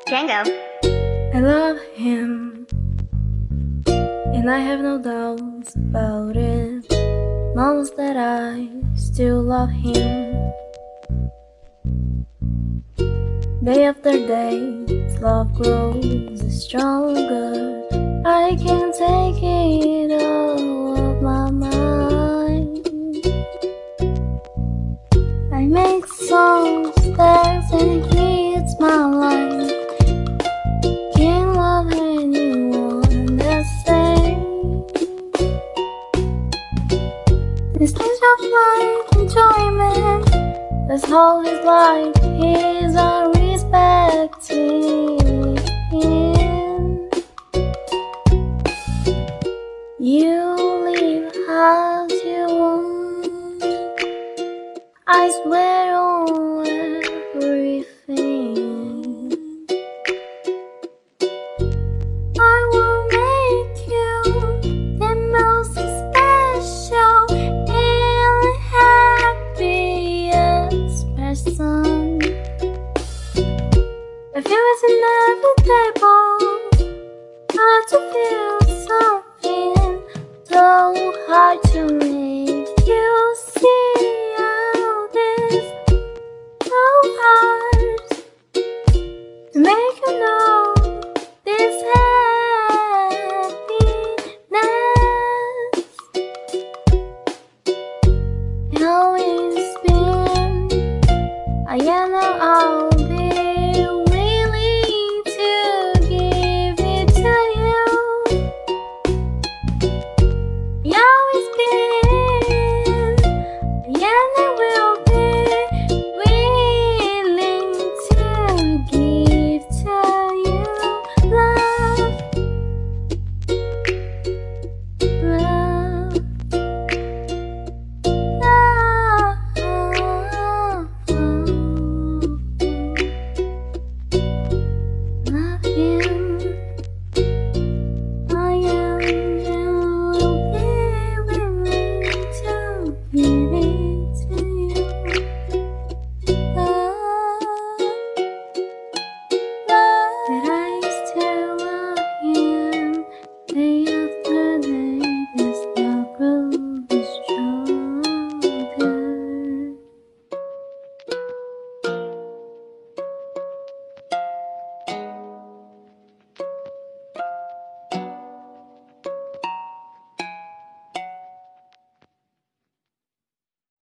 Django. I love him, and I have no doubts about it. Knows that I still love him. Day after day, love grows stronger. I can't take it all off my mind. I make songs, text, and he hits my line. Can't love anyone the same. Instead of life enjoyment, that's all his life is unrespecting. You live as you want. I swear on everything. I will make you the most special and happiest person. I feel it's inevitable not to feel something so hard to make you see how this so hard to make you know this happiness. How it's been, I know I'll be willing to give it to you. How it's been, I will be willing to give to you love, love, love him. I am will be willing to give it to you. Love, love, that I still love him.